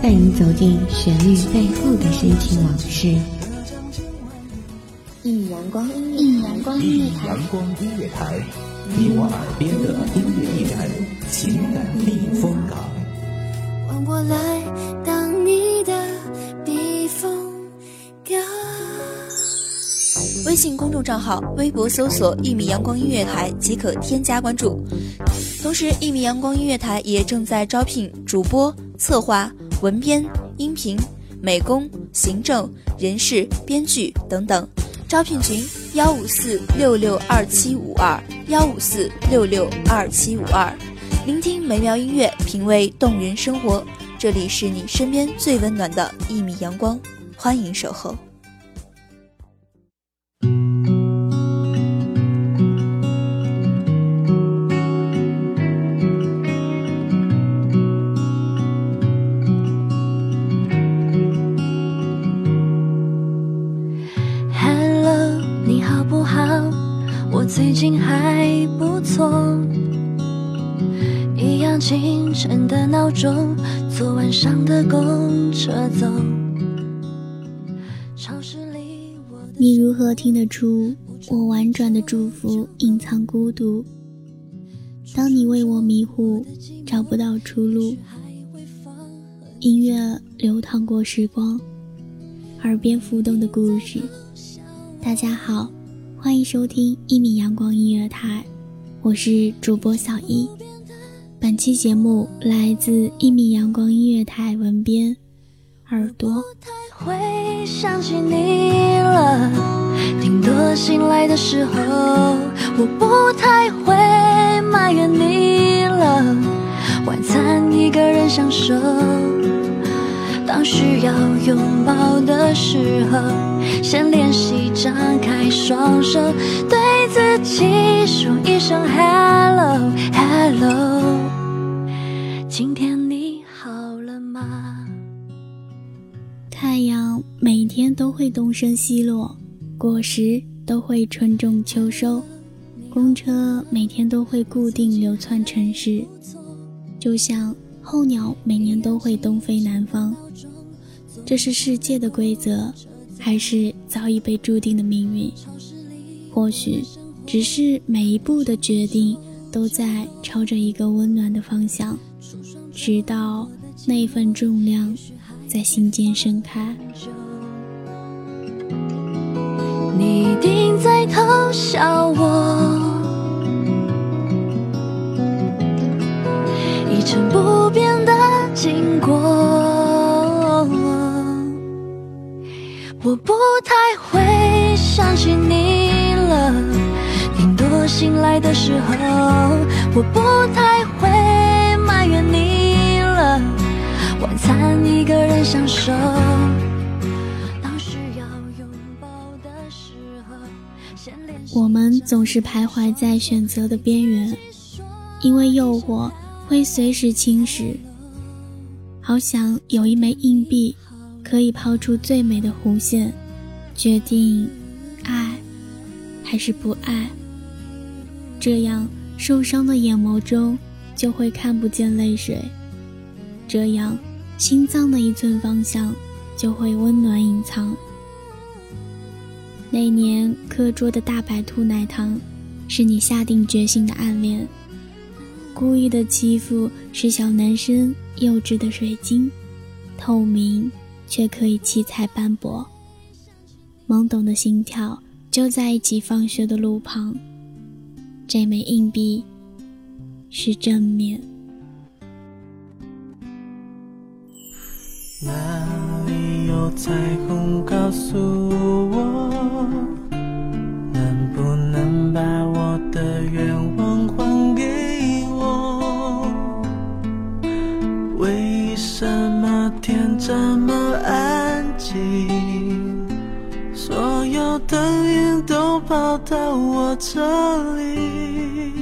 带你走进旋律背后的深情往事。 一米阳光音乐台，你我耳边的音乐驿站，情感避风港。 换我来当你的避风港。 微信公众账号、微博搜索“一米阳光音乐台”即可添加关注。同时，一米阳光音乐台也正在招聘主播、策划、文编、音频、美工、行政、人事、编剧等等。招聘群154662752，154662752。聆听美妙音乐，品味动人生活，这里是你身边最温暖的一米阳光，欢迎守候。 最近还不错，一样清晨的闹钟，昨晚上的公车走。 你如何听得出我婉转的祝福隐藏孤独？当你为我迷糊，找不到出路。音乐流淌过时光，耳边浮动的故事。大家好，欢迎收听一米阳光音乐台，我是主播小一。本期节目来自一米阳光音乐台文编耳朵。 我太会想起你了，顶多醒来的时候，我不太会埋怨你了，晚餐一个人享受，当需要拥抱的时候，先练习张开双手，对自己说一声 Hello Hello， 今天你好了吗？ 太阳每天都会东升西落，果实都会春种秋收，公车每天都会固定流窜城市，就像候鸟每年都会东飞南方。这是世界的规则，还是早已被注定的命运？或许只是每一步的决定都在朝着一个温暖的方向，直到那份重量在心间盛开。 你一定在偷笑我，一成不变的经过，我不太会想起你了，顶多醒来的时候，我不太会埋怨你了，晚餐一个人享受，当需要拥抱的时候，先练习。 我们总是徘徊在选择的边缘，因为诱惑会随时侵蚀。好想有一枚硬币，可以抛出最美的弧线，决定爱还是不爱。这样受伤的眼眸中就会看不见泪水，这样心脏的一寸方向就会温暖隐藏。那年课桌的大白兔奶糖，是你下定决心的暗恋。故意的欺负是小男生幼稚的水晶，透明却可以七彩斑驳。懵懂的心跳就在一起放学的路旁，这枚硬币是正面。 哪里有彩虹告诉我，能不能把我的愿望还给我？为什么天这么安静，所有灯影都跑到我这里，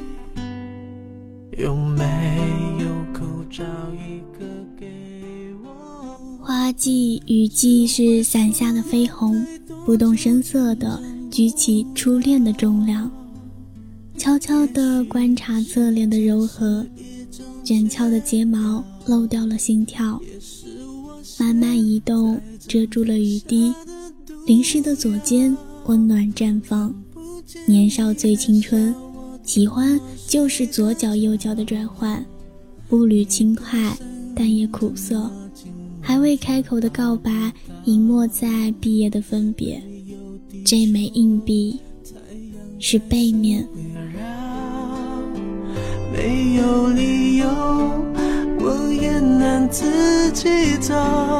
有没有口罩一个给我？ 花季雨季是伞下的绯红，不动声色地举起初恋的重量，悄悄地观察侧脸的柔和，卷翘的睫毛漏掉了心跳，慢慢移动，遮住了雨滴，淋湿的左肩温暖绽放。年少最青春，喜欢就是左脚右脚的转换，步履轻快，但也苦涩。还未开口的告白，隐没在毕业的分别。这枚硬币是背面， 没有理由，我也能自己走。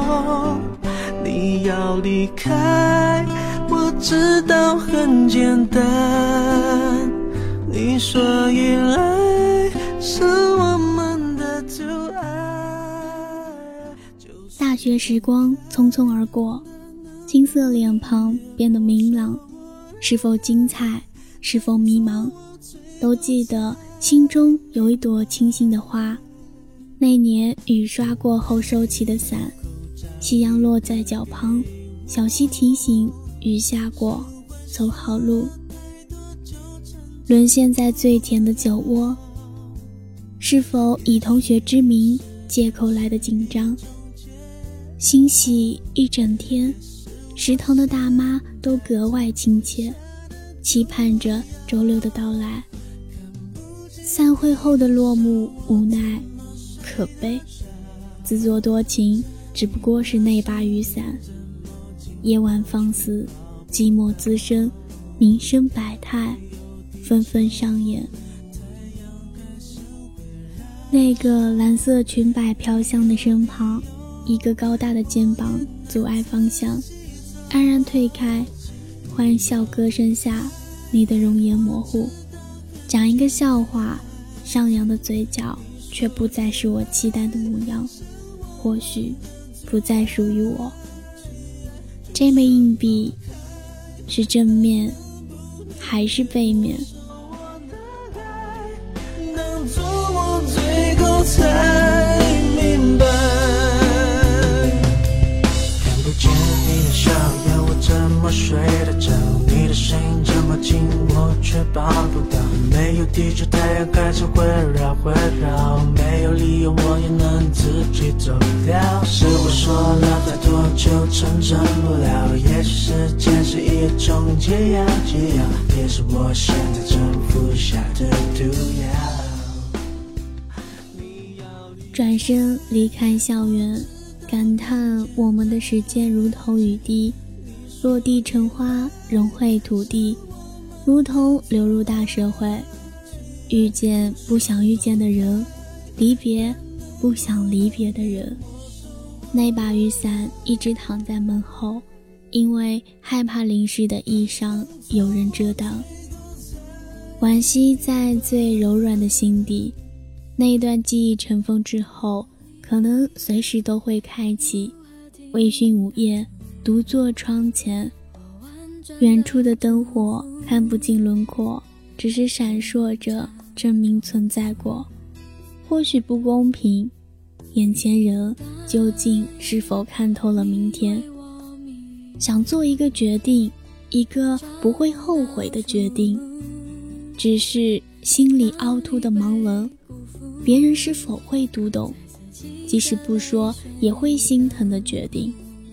你要离开，我知道很简单。你说眼泪是我们的阻碍。 大学时光匆匆而过，青涩脸庞变得明朗，是否精彩，是否迷茫，都记得心中有一朵清新的花。那年雨刷过后收起的伞，夕阳落在脚旁，小溪提醒雨下过，走好路。沦陷在最甜的酒窝，是否以同学之名借口来的紧张？欣喜一整天，食堂的大妈都格外亲切，期盼着周六的到来。散会后的落幕，无奈可悲，自作多情只不过是那把雨伞。夜晚放肆，寂寞滋生，名声百态纷纷上演。那个蓝色裙摆飘香的身旁，一个高大的肩膀阻碍方向，安然退开。欢笑歌声下，你的容颜模糊，讲一个笑话，上扬的嘴角却不再是我期待的模样，或许不再属于我。这枚硬币是正面还是背面？ 当作我最后才明白，看不见你的笑颜，我怎么睡得着？你的声音这么近，我却抱不到。没有地球，太阳开始环绕，没有理由，我也能自己走掉。是我说了太多就成真不了，也许时间是一种解药，也是我现在正服下的毒药。 转身离开校园，感叹我们的时间如同雨滴，落地成花，融汇土地，如同流入大社会。遇见不想遇见的人，离别不想离别的人。那把雨伞一直躺在门后，因为害怕淋湿的衣裳有人遮挡。惋惜在最柔软的心底，那一段记忆尘封之后，可能随时都会开启。微醺午夜，独坐窗前，远处的灯火看不进轮廓，只是闪烁着证明存在过。或许不公平，眼前人究竟是否看透了明天？想做一个决定，一个不会后悔的决定，只是心里凹凸的盲纹，别人是否会读懂？即使不说也会心疼的决定。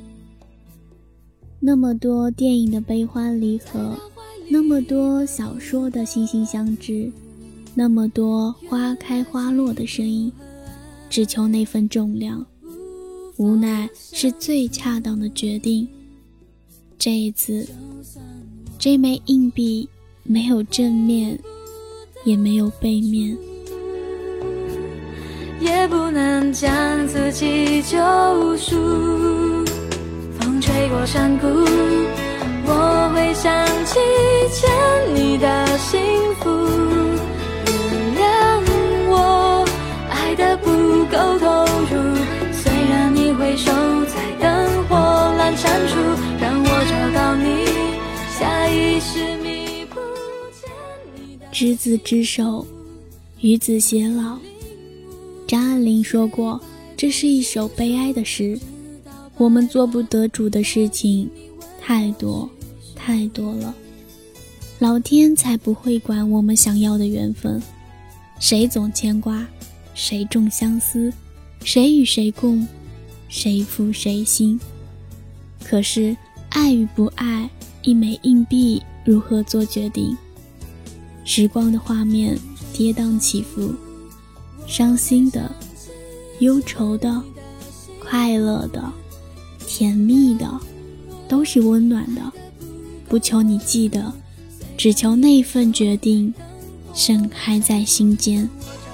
那么多电影的悲欢离合，那么多小说的惺惺相知，那么多花开花落的声音，只求那份重量。无奈是最恰当的决定。这一次，这枚硬币没有正面，也没有背面， 也不能将自己救赎。风吹过山谷，我会想起欠你的幸福。原谅我爱得不够投入，虽然你回首在灯火阑珊处，让我找到你，下意识弥补欠你的。 执子之手，与子偕老。张爱玲说过，这是一首悲哀的诗。我们做不得主的事情太多太多了，老天才不会管我们想要的缘分。谁总牵挂，谁重相思， 谁与谁共，谁负谁心。可是爱与不爱，一枚硬币如何做决定？时光的画面跌宕起伏，伤心的，忧愁的，快乐的，甜蜜的，都是温暖的。不求你记得，只求那份决定盛开在心间。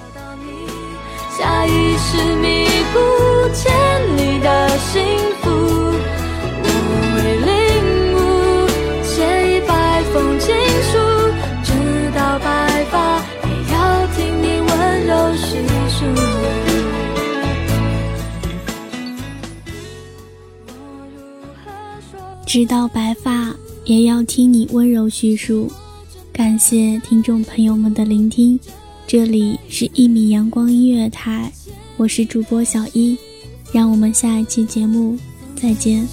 下意识弥补千里的幸福，我会领悟写一百封情书，直到白发也要听你温柔叙述。 直到白发也要听你温柔叙述。感谢听众朋友们的聆听，这里是1米阳光音乐台，我是主播小一，让我们下一期节目再见。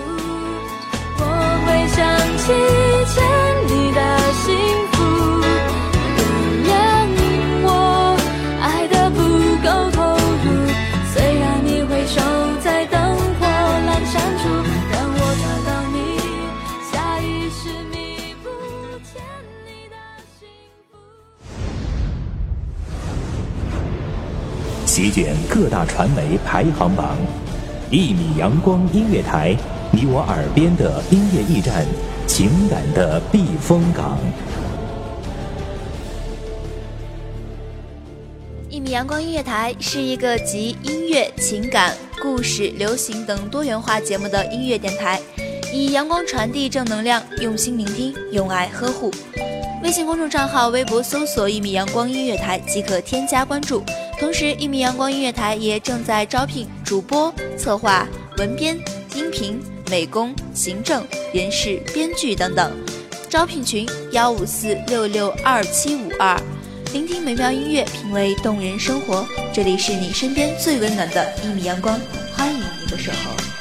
我会想起欠你的幸福，原谅我爱得不够投入，虽然你会守在灯火阑珊处，让我找到你，下意识弥补欠你的幸福。 席卷各大传媒排行榜，1米阳光音乐台，你我耳边的音乐驿站，情感的避风港。 1米阳光音乐台是一个集音乐、情感、故事、流行等多元化节目的音乐电台，以阳光传递正能量，用心聆听，用爱呵护。微信公众账号、微博搜索1米阳光音乐台即可添加关注。同时1米阳光音乐台也正在招聘主播、策划、文编、音频、美工、行政、人事、编剧等等。招聘群154662752。聆听美妙音乐，品味动人生活，这里是你身边最温暖的1米阳光，欢迎你的守候。